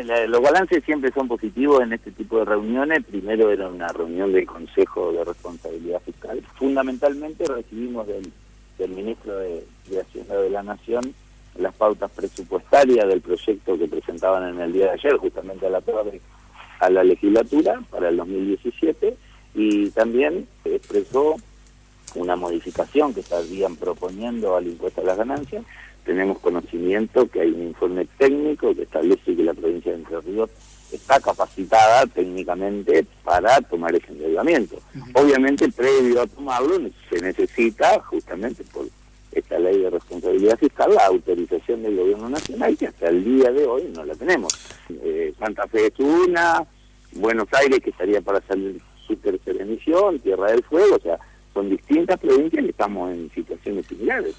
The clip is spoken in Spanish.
los balances siempre son positivos en este tipo de reuniones. Primero era una reunión del Consejo de Responsabilidad Fiscal. Fundamentalmente recibimos del Ministro de Hacienda de la Nación las pautas presupuestarias del proyecto que presentaban en el día de ayer, justamente a la tarde, a la legislatura para el 2017, y también expresó una modificación que estarían proponiendo al impuesto a las ganancias. Tenemos conocimiento que hay un informe técnico que establece que la provincia de Entre Ríos está capacitada técnicamente para tomar ese endeudamiento. Obviamente, previo a tomarlo, se necesita, justamente por esta ley de responsabilidad fiscal, la autorización del gobierno nacional, que hasta el día de hoy no la tenemos. Santa Fe es una, Buenos Aires, que estaría para salir su tercera emisión, Tierra del Fuego, o sea, son distintas provincias y estamos en situaciones similares.